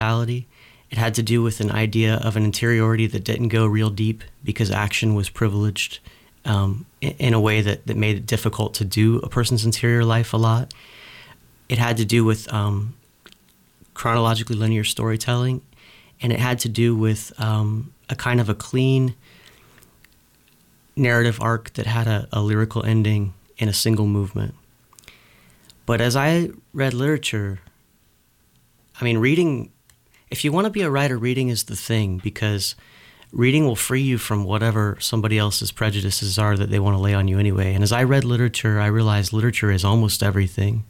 It had to do with an idea of an interiority that didn't go real deep because action was privileged in a way that made it difficult to do a person's interior life a lot. It had to do with chronologically linear storytelling, and it had to do with a kind of a clean narrative arc that had a lyrical ending in a single movement. But as I read literature, I mean, reading, if you want to be a writer, reading is the thing, because reading will free you from whatever somebody else's prejudices are that they want to lay on you anyway. And as I read literature, I realized literature is almost everything.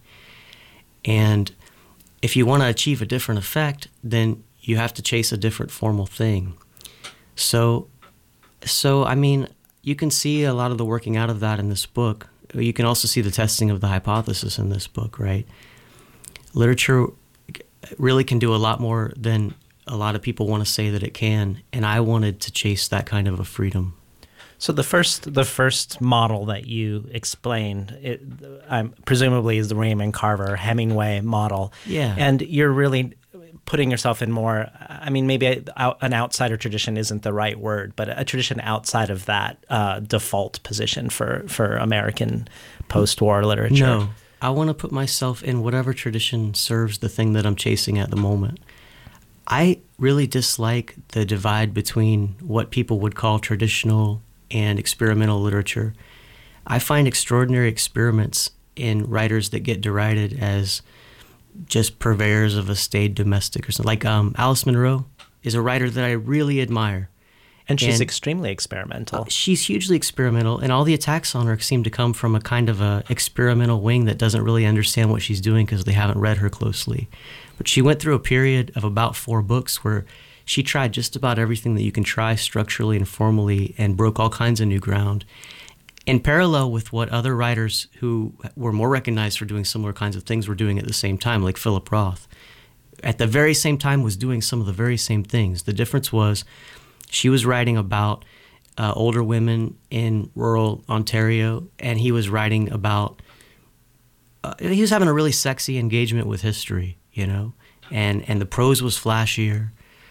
And if you want to achieve a different effect, then you have to chase a different formal thing. So I mean, you can see a lot of the working out of that in this book. You can also see the testing of the hypothesis in this book, right? Literature really can do a lot more than a lot of people want to say that it can, and I wanted to chase that kind of a freedom. So the first model that you explained, presumably is the Raymond Carver Hemingway model. Yeah. And you're really putting yourself in more, I mean, maybe an outsider tradition isn't the right word, but a tradition outside of that default position for American post-war literature. No, I want to put myself in whatever tradition serves the thing that I'm chasing at the moment. I really dislike the divide between what people would call traditional and experimental literature. I find extraordinary experiments in writers that get derided as just purveyors of a staid domestic or something. Like Alice Munro is a writer that I really admire. And she's extremely experimental. She's hugely experimental, and all the attacks on her seem to come from a kind of a experimental wing that doesn't really understand what she's doing because they haven't read her closely. But she went through a period of about 4 books where she tried just about everything that you can try structurally and formally and broke all kinds of new ground. In parallel with what other writers who were more recognized for doing similar kinds of things were doing at the same time, like Philip Roth, at the very same time was doing some of the very same things. The difference was she was writing about older women in rural Ontario, and he was writing about, he was having a really sexy engagement with history, you know, and the prose was flashier.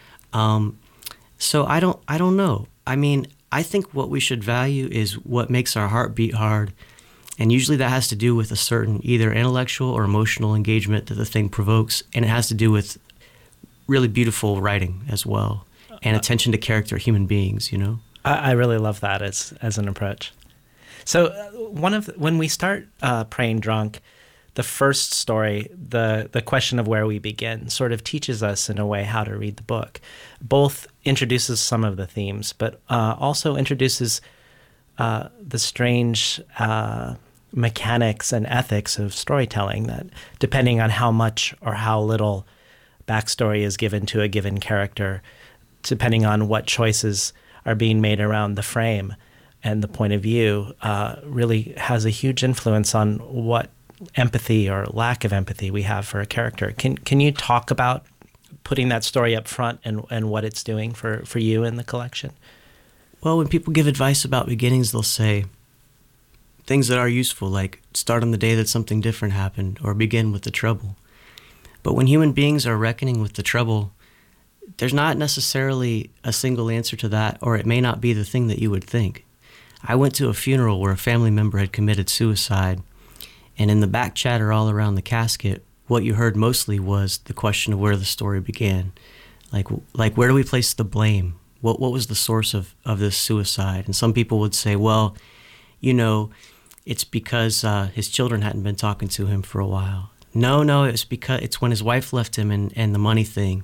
So I don't know. I mean, I think what we should value is what makes our heart beat hard, and usually that has to do with a certain either intellectual or emotional engagement that the thing provokes, and it has to do with really beautiful writing as well, and attention to character, human beings, you know? I really love that as an approach. So when we start Praying Drunk, the first story, the question of where we begin, sort of teaches us in a way how to read the book. Both introduces some of the themes, but also introduces the strange mechanics and ethics of storytelling that, depending on how much or how little backstory is given to a given character, depending on what choices are being made around the frame and the point of view, really has a huge influence on what empathy or lack of empathy we have for a character. Can you talk about putting that story up front and what it's doing for you in the collection? Well, when people give advice about beginnings, they'll say things that are useful, like start on the day that something different happened or begin with the trouble. But when human beings are reckoning with the trouble, there's not necessarily a single answer to that, or it may not be the thing that you would think. I went to a funeral where a family member had committed suicide, and in the back chatter all around the casket, what you heard mostly was the question of where the story began. Like where do we place the blame? What was the source of this suicide? And some people would say, well, you know, it's because his children hadn't been talking to him for a while. No, it's when his wife left him and the money thing.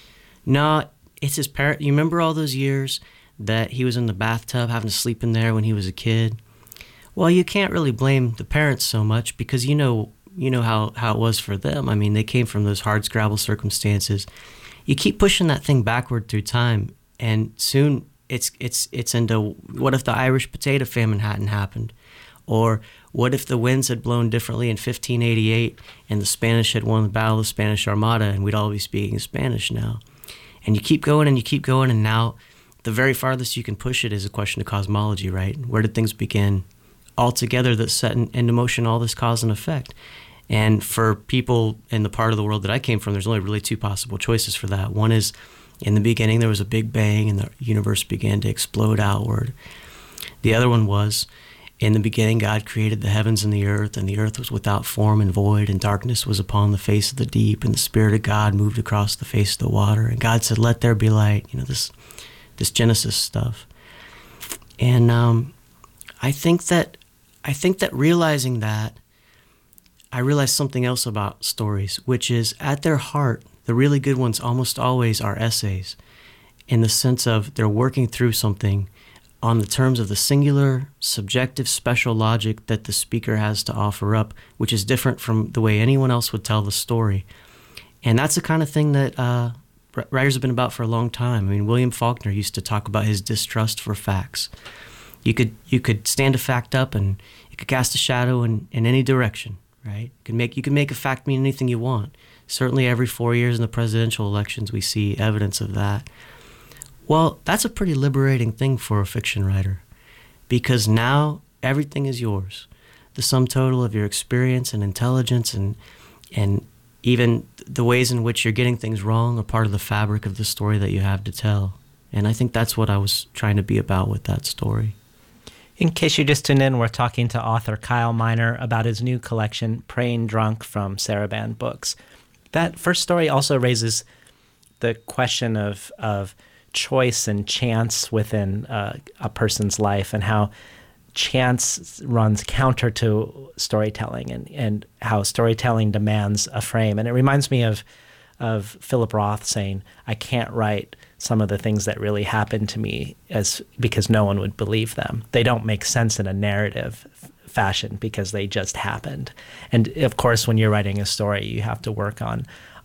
No, it's his parent. You remember all those years that he was in the bathtub having to sleep in there when he was a kid? Well, you can't really blame the parents so much because you know how it was for them. I mean, they came from those hardscrabble circumstances. You keep pushing that thing backward through time, and soon it's into what if the Irish potato famine hadn't happened? Or what if the winds had blown differently in 1588 and the Spanish had won the Battle of the Spanish Armada and we'd all be speaking Spanish now? And you keep going, and now the very farthest you can push it is a question of cosmology, right? Where did things begin altogether that set into motion all this cause and effect? And for people in the part of the world that I came from, there's only really two possible choices for that. One is, in the beginning, there was a big bang and the universe began to explode outward. The other one was, in the beginning, God created the heavens and the earth was without form and void, and darkness was upon the face of the deep, and the Spirit of God moved across the face of the water. And God said, "Let there be light." This Genesis stuff. And I think that realizing that, I realized something else about stories, which is, at their heart, the really good ones almost always are essays, in the sense of they're working through something on the terms of the singular, subjective, special logic that the speaker has to offer up, which is different from the way anyone else would tell the story. And that's the kind of thing that writers have been about for a long time. I mean, William Faulkner used to talk about his distrust for facts. You could stand a fact up and it could cast a shadow in any direction, right? You can make a fact mean anything you want. Certainly every 4 years in the presidential elections, we see evidence of that. Well, that's a pretty liberating thing for a fiction writer, because now everything is yours. The sum total of your experience and intelligence and even the ways in which you're getting things wrong are part of the fabric of the story that you have to tell. And I think that's what I was trying to be about with that story. In case you just tuned in, we're talking to author Kyle Miner about his new collection, Praying Drunk, from Sarabande Books. That first story also raises the question of choice and chance within a person's life, and how chance runs counter to storytelling, and how storytelling demands a frame. And it reminds me of Philip Roth saying, "I can't write some of the things that really happened to me because no one would believe them. They don't make sense in a narrative fashion because they just happened." And of course, when you're writing a story, you have to work on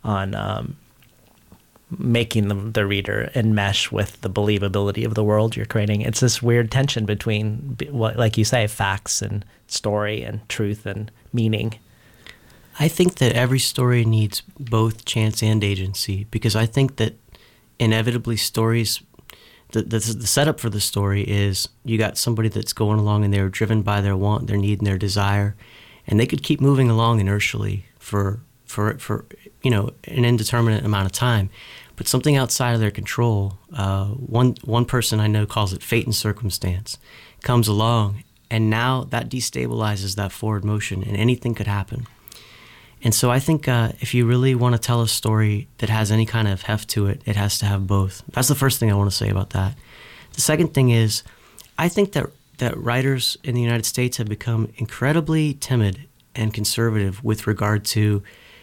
making the reader enmesh with the believability of the world you're creating. It's this weird tension between, like you say, facts and story and truth and meaning. I think that every story needs both chance and agency, because I think that inevitably stories, the setup for the story is, you got somebody that's going along and they're driven by their want, their need, and their desire, and they could keep moving along inertially for an indeterminate amount of time. But something outside of their control, one person I know calls it fate and circumstance, comes along, and now that destabilizes that forward motion, and anything could happen. And so I think if you really want to tell a story that has any kind of heft to it, it has to have both. That's the first thing I want to say about that. The second thing is, I think that writers in the United States have become incredibly timid and conservative with regard to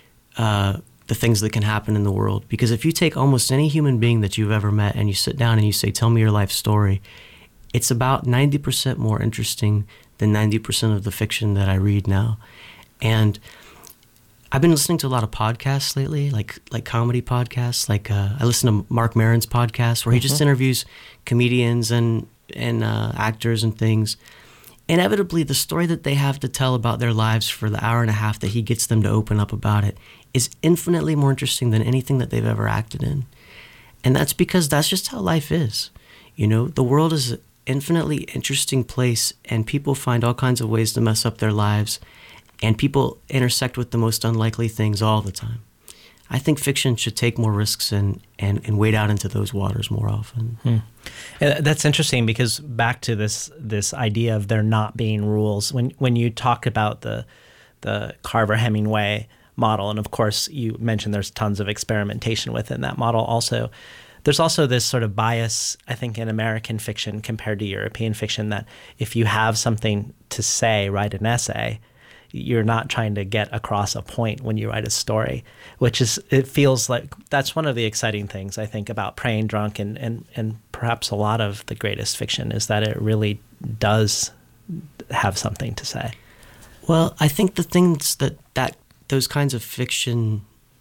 the things that can happen in the world. Because if you take almost any human being that you've ever met and you sit down and you say, "Tell me your life story," it's about 90% more interesting than 90% of the fiction that I read now. And I've been listening to a lot of podcasts lately, like comedy podcasts. I listen to Mark Maron's podcast, where he just interviews comedians and actors and things. Inevitably, the story that they have to tell about their lives for the hour and a half that he gets them to open up about it is infinitely more interesting than anything that they've ever acted in. And that's because that's just how life is. The world is an infinitely interesting place, and people find all kinds of ways to mess up their lives, and people intersect with the most unlikely things all the time. I think fiction should take more risks and wade out into those waters more often. That's interesting, because back to this idea of there not being rules. When you talk about the Carver Hemingway model, and of course you mentioned there's tons of experimentation within that model also, there's also this sort of bias, I think, in American fiction compared to European fiction, that if you have something to say, write an essay. You're not trying to get across a point when you write a story, it feels like that's one of the exciting things, I think, about Praying Drunk and perhaps a lot of the greatest fiction, is that it really does have something to say. Well, I think the things that those kinds of fiction,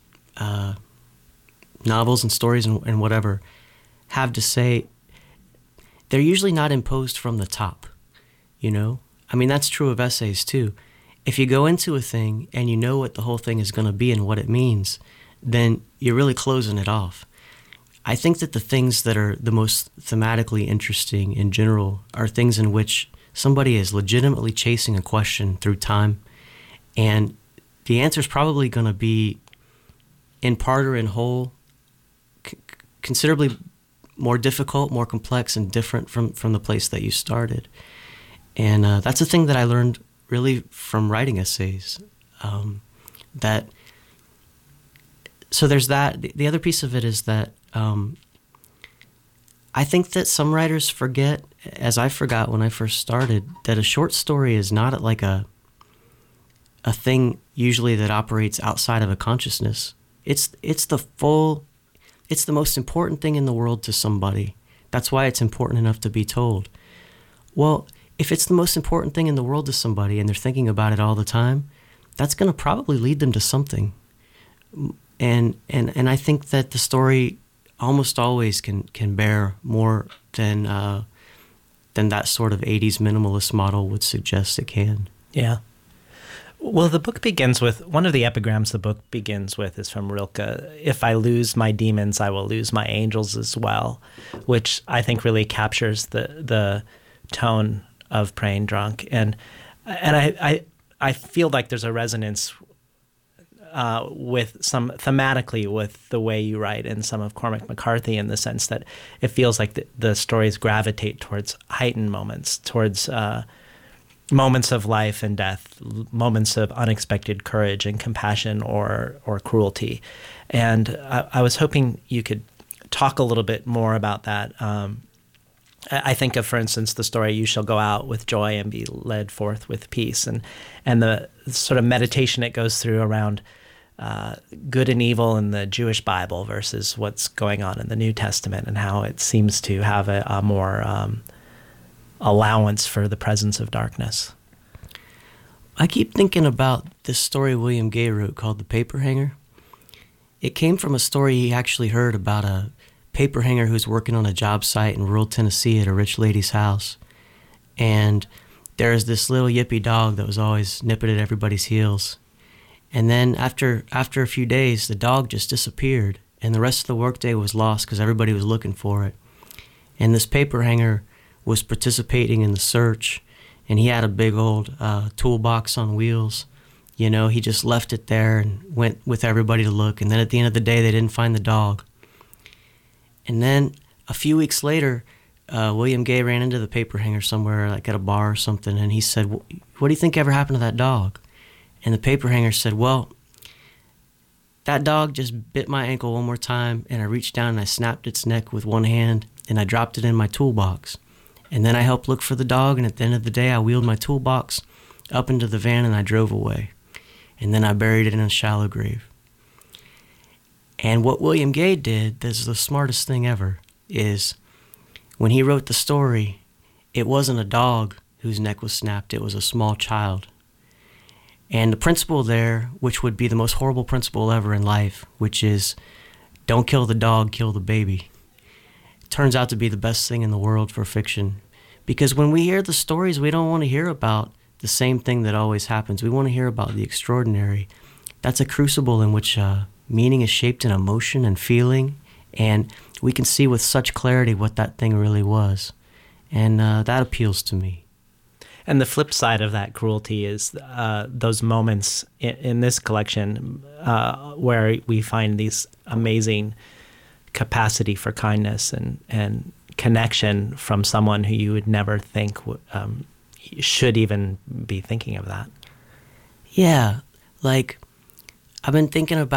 novels and stories and whatever have to say, they're usually not imposed from the top, I mean, that's true of essays too. If you go into a thing and you know what the whole thing is going to be and what it means, then you're really closing it off. I think that the things that are the most thematically interesting in general are things in which somebody is legitimately chasing a question through time, and the answer is probably going to be, in part or in whole, considerably more difficult, more complex, and different from the place that you started. And that's a thing that I learned really from writing essays. So there's that. The other piece of it is that I think that some writers forget, as I forgot when I first started, that a short story is not like a thing usually that operates outside of a consciousness. It's the most important thing in the world to somebody. That's why it's important enough to be told. Well, if it's the most important thing in the world to somebody and they're thinking about it all the time, that's going to probably lead them to something. And I think that the story almost always can bear more than that sort of 80s minimalist model would suggest it can. Yeah. Well, the book begins with, one of the epigrams the book begins with is from Rilke, "If I lose my demons, I will lose my angels as well," which I think really captures the tone of Praying Drunk. And I feel like there's a resonance thematically with the way you write and some of Cormac McCarthy, in the sense that it feels like the stories gravitate towards heightened moments, towards moments of life and death, moments of unexpected courage and compassion or cruelty. And I was hoping you could talk a little bit more about that. I think of, for instance, the story "You shall go out with joy and be led forth with peace," and the sort of meditation it goes through around good and evil in the Jewish Bible versus what's going on in the New Testament, and how it seems to have a more allowance for the presence of darkness. I keep thinking about this story William Gay wrote called The Paperhanger. It came from a story he actually heard about a paperhanger who was working on a job site in rural Tennessee at a rich lady's house. And there was this little yippy dog that was always nipping at everybody's heels. And then after a few days, the dog just disappeared, and the rest of the workday was lost because everybody was looking for it. And this paperhanger was participating in the search, and he had a big old toolbox on wheels. You know, he just left it there and went with everybody to look. And then at the end of the day, they didn't find the dog. And then a few weeks later, William Gay ran into the paperhanger somewhere, like at a bar or something, and he said, "What do you think ever happened to that dog?" And the paperhanger said, "Well, that dog just bit my ankle one more time, and I reached down and I snapped its neck with one hand, and I dropped it in my toolbox. And then I helped look for the dog, and at the end of the day, I wheeled my toolbox up into the van and I drove away. And then I buried it in a shallow grave." And what William Gay did, that's the smartest thing ever, is when he wrote the story, it wasn't a dog whose neck was snapped, it was a small child. And the principle there, which would be the most horrible principle ever in life, which is don't kill the dog, kill the baby, turns out to be the best thing in the world for fiction. Because when we hear the stories, we don't want to hear about the same thing that always happens. We want to hear about the extraordinary. That's a crucible in which meaning is shaped in emotion and feeling, and we can see with such clarity what that thing really was. And that appeals to me. And the flip side of that cruelty is those moments in this collection where we find these amazing capacity for kindness and connection from someone who you would never think should even be thinking of that. Yeah, like I've been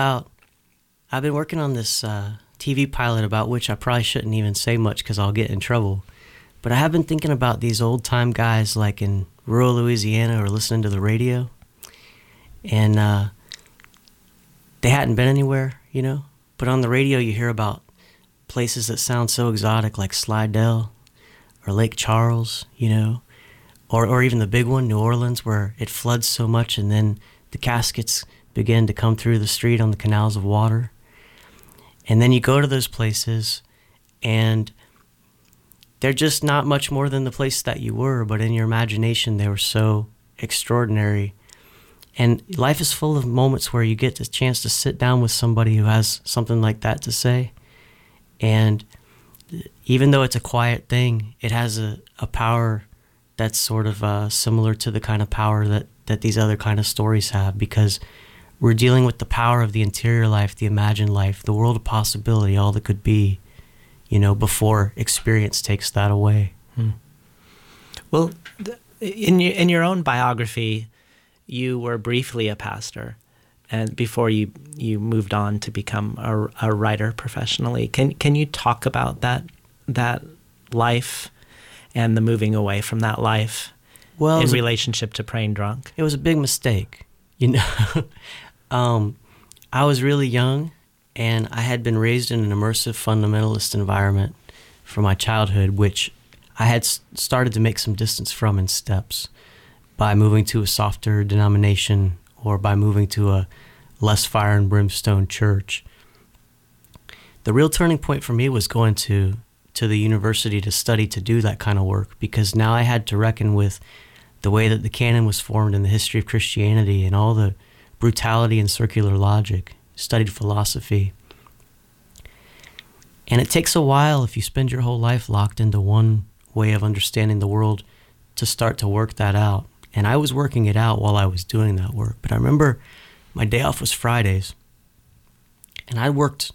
working on this TV pilot about which I probably shouldn't even say much because I'll get in trouble. But I have been thinking about these old-time guys like in rural Louisiana or listening to the radio. And they hadn't been anywhere, you know? But on the radio you hear about places that sound so exotic like Slidell or Lake Charles, you know? Or even the big one, New Orleans, where it floods so much and then the caskets begin to come through the street on the canals of water. And then you go to those places and they're just not much more than the place that you were, but in your imagination they were so extraordinary. And life is full of moments where you get the chance to sit down with somebody who has something like that to say. And even though it's a quiet thing, it has a power that's sort of similar to the kind of power that these other kind of stories have, because We're dealing with the power of the interior life, the imagined life, the world of possibility, all that could be, before experience takes that away. Well, in your own biography, you were briefly a pastor, and before you moved on to become a writer professionally. Can you talk about that life and the moving away from that life in relationship to Praying Drunk? It was a big mistake, I was really young, and I had been raised in an immersive fundamentalist environment from my childhood, which I had started to make some distance from in steps by moving to a softer denomination or by moving to a less fire and brimstone church. The real turning point for me was going to the university to study to do that kind of work, because now I had to reckon with the way that the canon was formed in the history of Christianity and all the brutality and circular logic. Studied philosophy. And it takes a while, if you spend your whole life locked into one way of understanding the world, to start to work that out. And I was working it out while I was doing that work. But I remember my day off was Fridays, and I worked,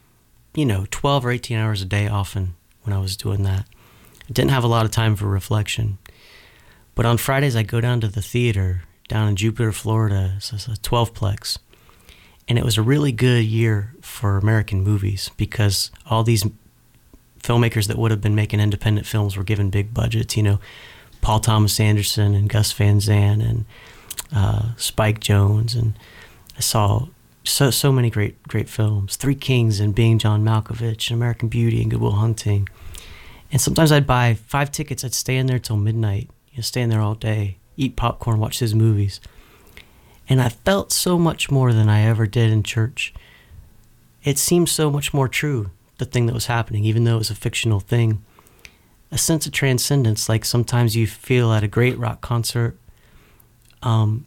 12 or 18 hours a day often when I was doing that. I didn't have a lot of time for reflection. But on Fridays, I'd go down to the theater down in Jupiter, Florida. So it's a 12-plex. And it was a really good year for American movies, because all these filmmakers that would have been making independent films were given big budgets. Paul Thomas Anderson and Gus Van Sant and Spike Jonze, and I saw so many great films. Three Kings and Being John Malkovich and American Beauty and Good Will Hunting. And sometimes I'd buy 5 tickets. I'd stay in there till midnight, stay in there all day, eat popcorn, watch his movies. And I felt so much more than I ever did in church. It seemed so much more true, the thing that was happening, even though it was a fictional thing. A sense of transcendence, like sometimes you feel at a great rock concert. And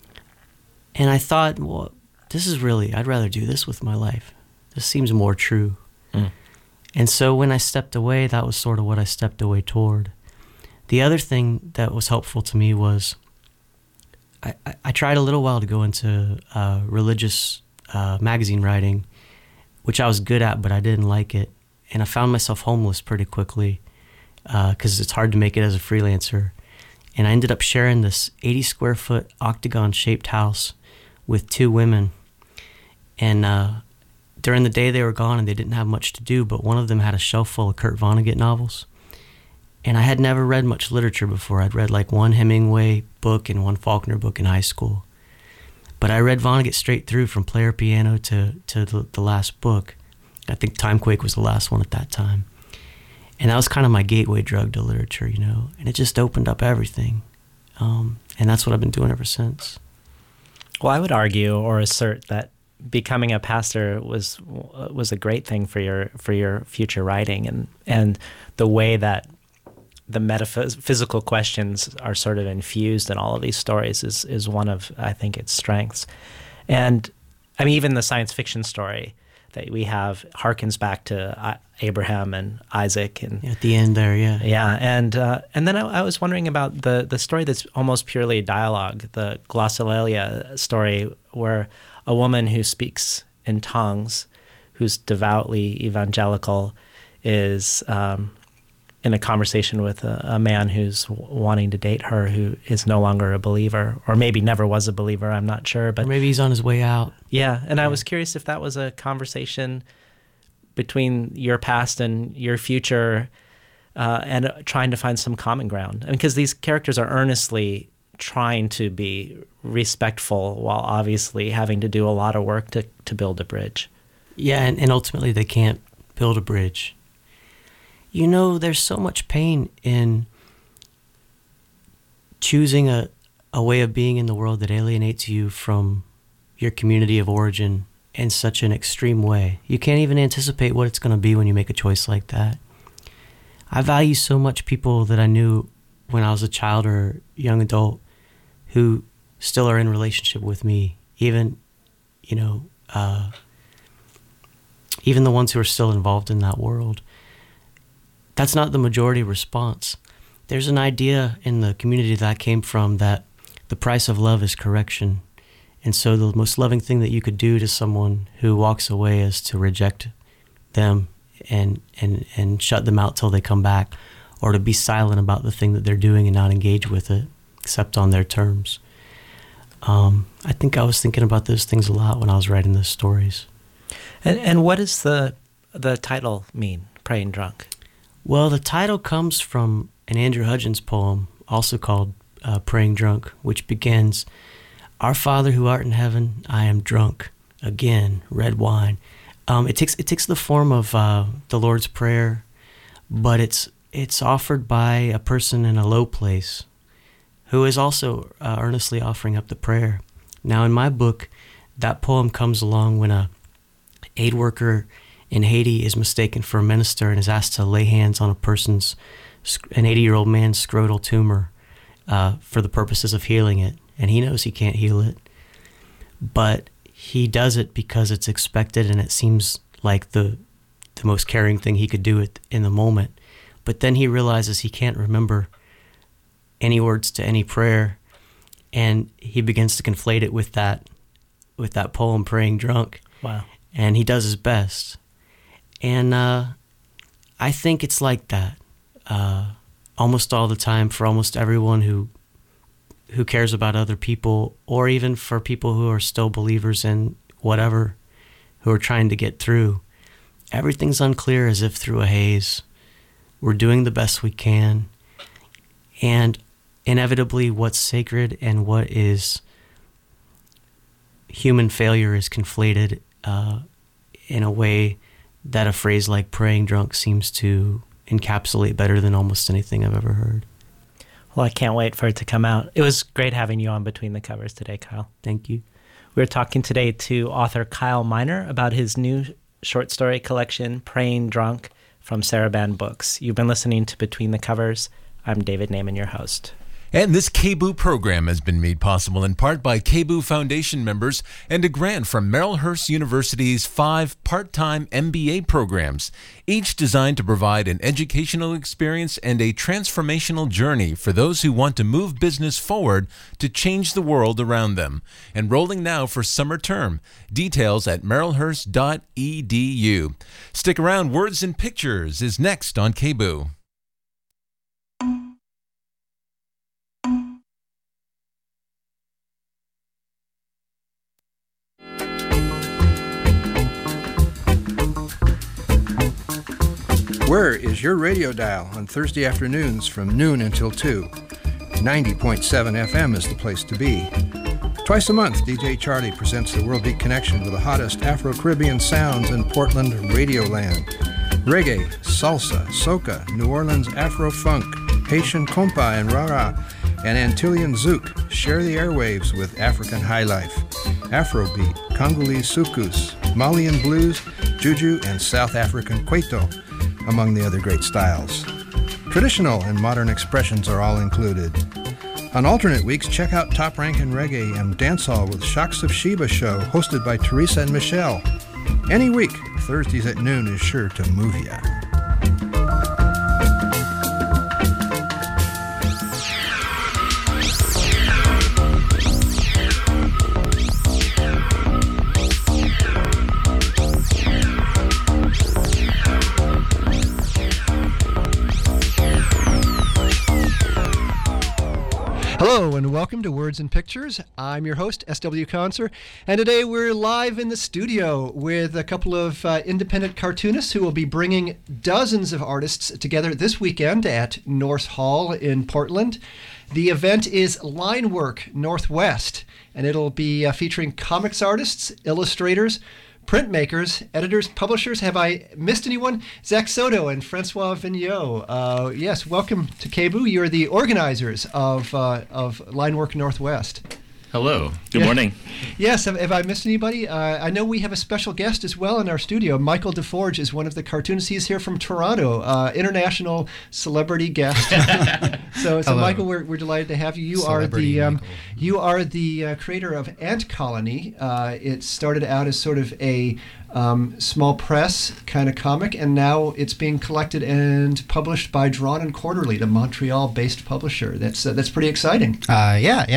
I thought, well, I'd rather do this with my life. This seems more true. And so when I stepped away, that was sort of what I stepped away toward. The other thing that was helpful to me was I tried a little while to go into religious magazine writing, which I was good at, but I didn't like it. And I found myself homeless pretty quickly because it's hard to make it as a freelancer. And I ended up sharing this 80-square-foot octagon-shaped house with 2 women. And during the day they were gone and they didn't have much to do, but one of them had a shelf full of Kurt Vonnegut novels. And I had never read much literature before. I'd read like one Hemingway book and one Faulkner book in high school. But I read Vonnegut straight through from Player Piano to the last book. I think Timequake was the last one at that time. And that was kind of my gateway drug to literature, and it just opened up everything. And that's what I've been doing ever since. Well, I would argue or assert that becoming a pastor was a great thing for your future writing, and the way that the metaphysical questions are sort of infused in all of these stories is one of, I think, its strengths. And I mean, even the science fiction story that we have harkens back to Abraham and Isaac, and at the end there, yeah. And then I was wondering about the story that's almost purely dialogue, the Glossolalia story, where a woman who speaks in tongues, who's devoutly evangelical, is in a conversation with a man who's wanting to date her, who is no longer a believer, or maybe never was a believer, I'm not sure. But or maybe he's on his way out. Yeah, and I was curious if that was a conversation between your past and your future, and trying to find some common ground. Because these characters are earnestly trying to be respectful while obviously having to do a lot of work to build a bridge. Yeah, and ultimately they can't build a bridge. There's so much pain in choosing a way of being in the world that alienates you from your community of origin in such an extreme way. You can't even anticipate what it's going to be when you make a choice like that. I value so much people that I knew when I was a child or young adult who still are in relationship with me, even the ones who are still involved in that world. That's not the majority response. There's an idea in the community that I came from that the price of love is correction. And so the most loving thing that you could do to someone who walks away is to reject them and shut them out till they come back, or to be silent about the thing that they're doing and not engage with it, except on their terms. I think I was thinking about those things a lot when I was writing those stories. And what does the title mean, Praying Drunk? Well, the title comes from an Andrew Hudgens poem, also called Praying Drunk, which begins, "Our Father who art in heaven, I am drunk, again, red wine." It takes the form of the Lord's Prayer, but it's offered by a person in a low place who is also earnestly offering up the prayer. Now, in my book, that poem comes along when a aid worker in Haiti is mistaken for a minister and is asked to lay hands on an 80-year-old man's scrotal tumor for the purposes of healing it. And he knows he can't heal it, but he does it because it's expected and it seems like the most caring thing he could do in the moment. But then he realizes he can't remember any words to any prayer, and he begins to conflate it with that poem, Praying Drunk. Wow. And he does his best. And I think it's like that almost all the time for almost everyone who cares about other people, or even for people who are still believers in whatever, who are trying to get through. Everything's unclear as if through a haze. We're doing the best we can. And inevitably what's sacred and what is human failure is conflated in a way that a phrase like praying drunk seems to encapsulate better than almost anything I've ever heard. Well, I can't wait for it to come out. It was great having you on Between the Covers today, Kyle. Thank you. We're talking today to author Kyle Miner about his new short story collection, Praying Drunk, from Saraban Books. You've been listening to Between the Covers. I'm David Naiman, your host. And this KBOO program has been made possible in part by KBOO Foundation members and a grant from Marylhurst University's 5 part-time MBA programs, each designed to provide an educational experience and a transformational journey for those who want to move business forward to change the world around them. Enrolling now for summer term. Details at marylhurst.edu. Stick around. Words and Pictures is next on KBOO. Where is your radio dial on Thursday afternoons from noon until 2? 90.7 FM is the place to be. Twice a month, DJ Charlie presents the World Beat Connection with the hottest Afro-Caribbean sounds in Portland radio land. Reggae, salsa, soca, New Orleans Afro-funk, Haitian compa and rara, and Antillean zouk share the airwaves with African highlife, Afrobeat, Congolese soukous, Malian blues, juju, and South African kwaito, among the other great styles. Traditional and modern expressions are all included. On alternate weeks, check out Top Rank in Reggae and Dancehall with Shocks of Sheba show, hosted by Teresa and Michelle. Any week, Thursdays at noon is sure to move ya. Hello and welcome to Words and Pictures. I'm your host, S.W. Conser, and today we're live in the studio with a couple of independent cartoonists who will be bringing dozens of artists together this weekend at North Hall in Portland. The event is Linework Northwest, and it'll be featuring comics artists, illustrators, printmakers, editors, publishers. Have I missed anyone? Zach Soto and Francois Vigneault. Yes, welcome to KBOO. You're the organizers of Linework Northwest. Hello. Good morning. Yes, have I missed anybody? I know we have a special guest as well in our studio. Michael DeForge is one of the cartoonists. He's here from Toronto, international celebrity guest. So Michael, we're delighted to have you. You are the creator of Ant Colony. It started out as sort of a small press kind of comic, and now it's being collected and published by Drawn and Quarterly, the Montreal-based publisher. That's pretty exciting. I'm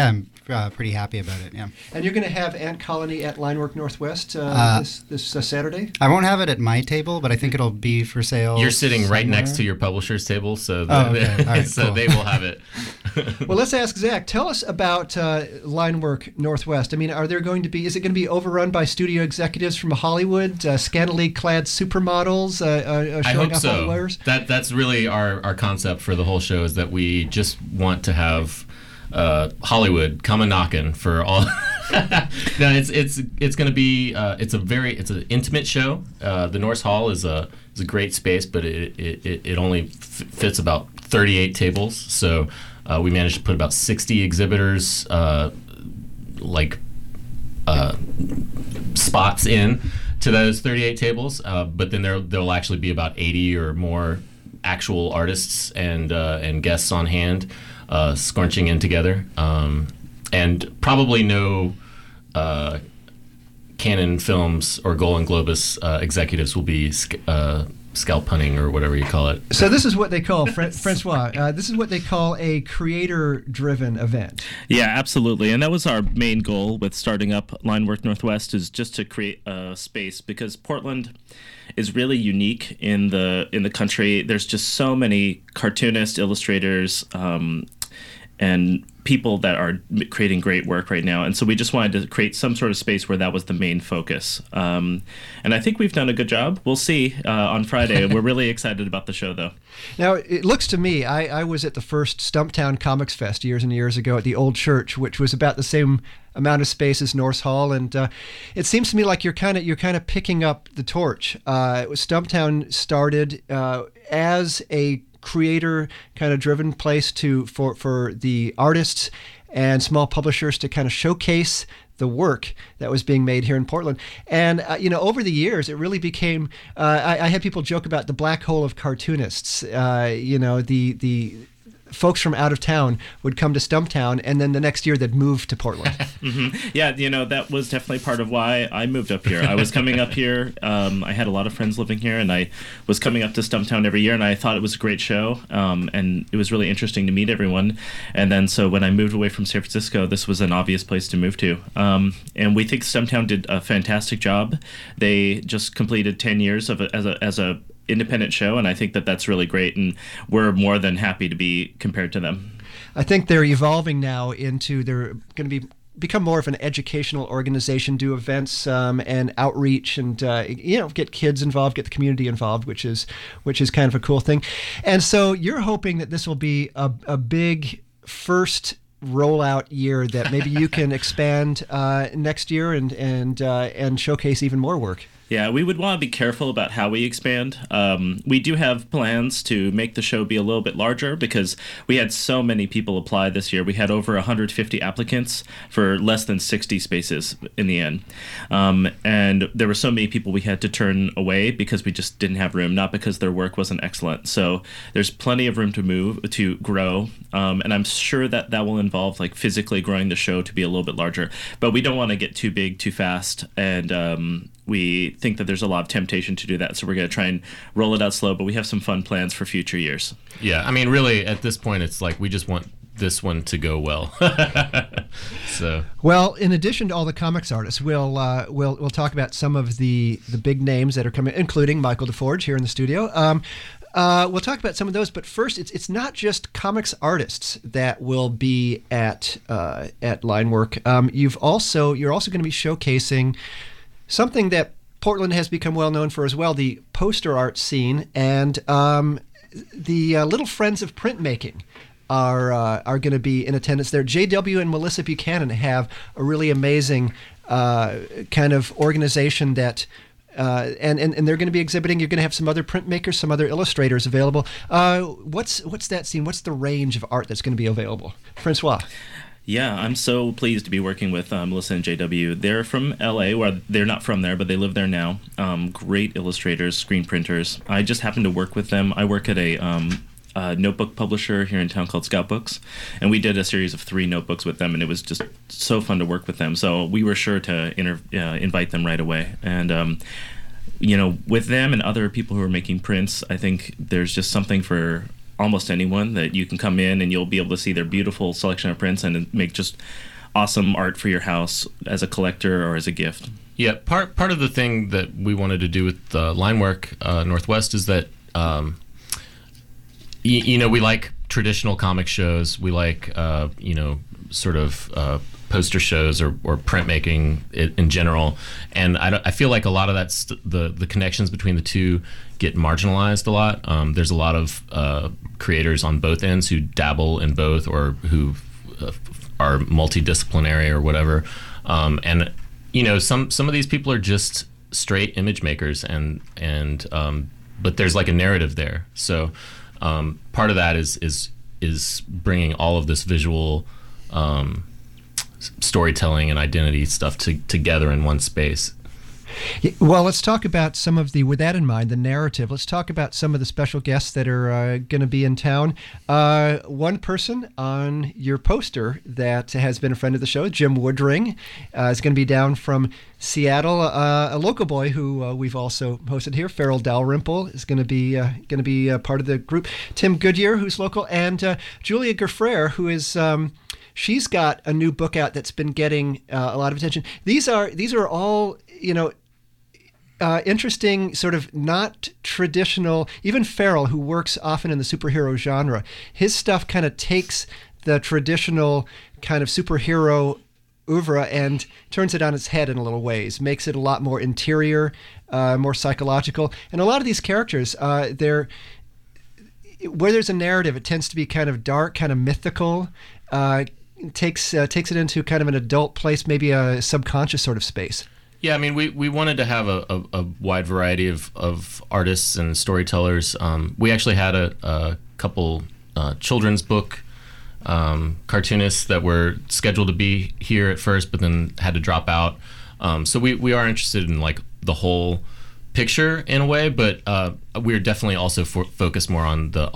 pretty happy about it. Yeah. And you're going to have Ant Colony at Linework Northwest this Saturday? I won't have it at my table, but I think it'll be for sale. You're sitting right somewhere. next to your publisher's table, so okay. All right, so cool. they will have it. Well, let's ask Zach. Tell us about Linework Northwest. I mean, is it going to be overrun by studio executives from Hollywood, scantily clad supermodels showing I hope off all the so. wares? That's really our concept for the whole show, is that we just want to have Hollywood come a knocking for all. No, it's going to be it's an intimate show. The Norse Hall is a great space, but it only fits about 38 tables. So we managed to put about 60 exhibitors spots in to those 38 tables. But then there'll actually be about 80 or more actual artists and guests on hand, scrunching in together, and probably no Canon Films or Golan Globus executives will be scalp hunting or whatever you call it. So this is what they call, Francois, this is what they call a creator-driven event. Yeah, absolutely. And that was our main goal with starting up Linework Northwest, is just to create a space, because Portland is really unique in the country. There's just so many cartoonists, illustrators, and people that are creating great work right now. And so we just wanted to create some sort of space where that was the main focus. And I think we've done a good job. We'll see on Friday. We're really excited about the show, though. Now, it looks to me, I was at the first Stumptown Comics Fest years and years ago at the Old Church, which was about the same amount of space as Norse Hall, and it seems to me like you're kind of picking up the torch. Stumptown started as a creator kind of driven place for the artists and small publishers to kind of showcase the work that was being made here in Portland. And over the years it really became I had people joke about the black hole of cartoonists. The folks from out of town would come to Stumptown, and then the next year they'd move to Portland. Mm-hmm. Yeah, that was definitely part of why I moved up here. I was coming up here. I had a lot of friends living here, and I was coming up to Stumptown every year, and I thought it was a great show, and it was really interesting to meet everyone. And then so when I moved away from San Francisco, this was an obvious place to move to. And we think Stumptown did a fantastic job. They just completed 10 years as a independent show, and I think that's really great, and we're more than happy to be compared to them. I think they're evolving now into, they're going to become more of an educational organization, do events and outreach, and get kids involved, get the community involved, which is kind of a cool thing. And so you're hoping that this will be a big first rollout year, that maybe you can expand next year and showcase even more work. Yeah, we would want to be careful about how we expand. We do have plans to make the show be a little bit larger, because we had so many people apply this year. We had over 150 applicants for less than 60 spaces in the end. And there were so many people we had to turn away because we just didn't have room, not because their work wasn't excellent. So there's plenty of room to grow. And I'm sure that will involve physically growing the show to be a little bit larger. But we don't want to get too big too fast, and we think that there's a lot of temptation to do that, so we're going to try and roll it out slow, but we have some fun plans for future years. Yeah, I mean, really, at this point, it's we just want this one to go well. So, well, in addition to all the comics artists, we'll talk about some of the big names that are coming, including Michael DeForge here in the studio. We'll talk about some of those, but first, it's not just comics artists that will be at Linework. You're also going to be showcasing something that Portland has become well known for as well, the poster art scene, and the Little Friends of Printmaking are going to be in attendance there. JW and Melissa Buchanan have a really amazing kind of organization that and they're going to be exhibiting. You're going to have some other printmakers, some other illustrators available. What's that scene? What's the range of art that's going to be available? Francois. Yeah, I'm so pleased to be working with Melissa and JW. They're from LA, where they're not from there, but they live there now. Great illustrators, screen printers. I just happened to work with them. I work at a notebook publisher here in town called Scout Books, and we did a series of 3 notebooks with them, and it was just so fun to work with them. So we were sure to invite them right away. And with them and other people who are making prints, I think there's just something for almost anyone, that you can come in and you'll be able to see their beautiful selection of prints and make just awesome art for your house as a collector or as a gift. Yeah, part of the thing that we wanted to do with the line work Northwest is that we like traditional comic shows. We like sort of poster shows or printmaking in general, and I feel like a lot of that's the connections between the two get marginalized a lot. There's a lot of creators on both ends who dabble in both or who are multidisciplinary or whatever, and some of these people are just straight image makers, and but there's like a narrative there. So part of that is bringing all of this visual storytelling and identity stuff together in one space. Well, let's talk about with that in mind, the narrative. Let's talk about some of the special guests that are going to be in town. One person on your poster that has been a friend of the show, Jim Woodring, is going to be down from Seattle. A local boy who we've also hosted here, Farrell Dalrymple, is going to be part of the group. Tim Goodyear, who's local, and Julia Gerfrer, who is. She's got a new book out that's been getting a lot of attention. These are all interesting, sort of not traditional. Even Farrell, who works often in the superhero genre, his stuff kind of takes the traditional kind of superhero oeuvre and turns it on its head in a little ways, makes it a lot more interior, more psychological. And a lot of these characters, where there's a narrative, it tends to be kind of dark, kind of mythical, takes it into kind of an adult place, maybe a subconscious sort of space. Yeah, I mean, we wanted to have a wide variety of artists and storytellers. We actually had a couple children's book cartoonists that were scheduled to be here at first, but then had to drop out. So we are interested in like the whole picture in a way, but we're definitely also focused more on the